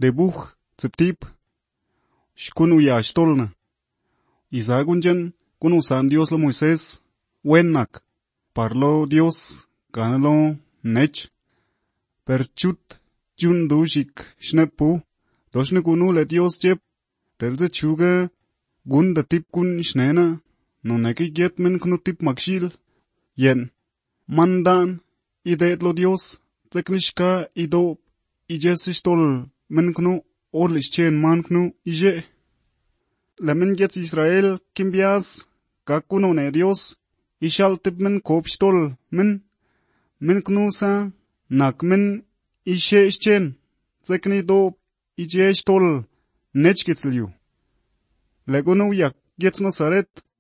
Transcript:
debuj tsiptip, shkunu ya shtolna. Isagunjan, kunu san Dios lo Moisés, wenak, parlo Dios, ganalo nech, perchut, jun dushik, shnepu, doshne kunu le Dios jep, telde chuga, gunda tip kun shnena, no neki get men kunu tip makshil, yen, mandan, ideet lo Dios, teknishka ido, ijesishtol, men kunu, orlischien man kunu, ije. Lemen gets Israel, kimbias, kakuno ne Dios, ishal tip men kopshtol, men kunu sa, nak men, ishe ischien, tekni do, ijeshtol, nechkitzliu. Legunu yak gets Nazaret,